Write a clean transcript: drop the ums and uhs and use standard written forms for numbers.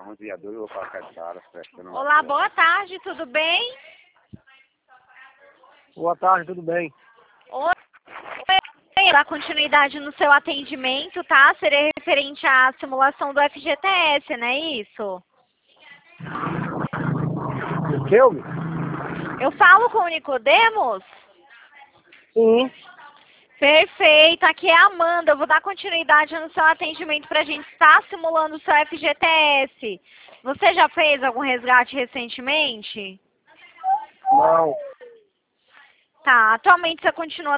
Olá, boa tarde, tudo bem? Boa tarde, tudo bem? Oi, dar continuidade no seu atendimento, tá? Seria referente à simulação do FGTS, não é isso? O que, eu? Eu falo com o Nicodemos? Sim. Perfeito, aqui é a Amanda, eu vou dar continuidade no seu atendimento para a gente estar simulando o seu FGTS. Você já fez algum resgate recentemente? Não. Tá, atualmente você continua